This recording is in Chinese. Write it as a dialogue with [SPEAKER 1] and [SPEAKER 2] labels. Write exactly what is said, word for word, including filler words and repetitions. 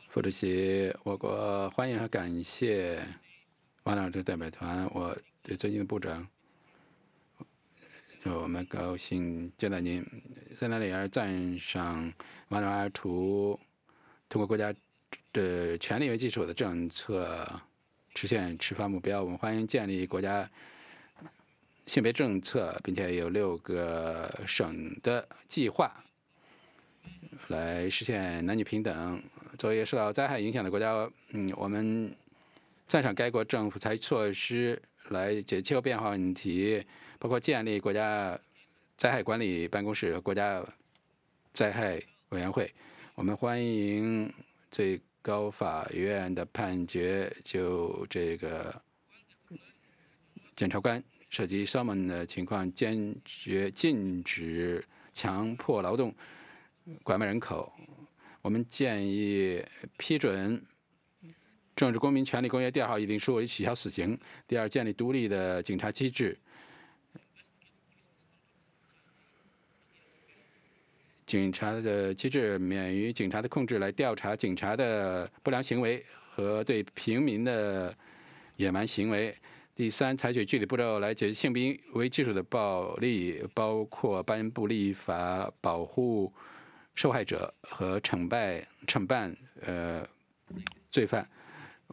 [SPEAKER 1] 副主席，我国欢迎和感谢王老师代表团，我对尊敬的部长，就我们高兴见到您。塞纳里尔赞赏瓦努阿图通过国家的权力为基础的政策实现持发目标。我们欢迎建立国家性别政策，并且有六个省的计划来实现男女平等。作为受到灾害影响的国家，嗯，我们赞赏该国政府采取措施来解决气候变化问题，包括建立国家灾害管理办公室和国家灾害委员会。我们欢迎最高法院的判决，就这个检察官涉及 Salmon 的情况，坚决禁止强迫劳动、拐卖人口。我们建议批准政治公民权利公约第二号议定书为取消死刑。第二，建立独立的警察机制，警察的机制免于警察的控制来调查警察的不良行为和对平民的野蛮行为。第三，采取具体步骤来解决性兵为基础的暴力，包括颁布立法保护受害者和惩办惩办呃罪犯。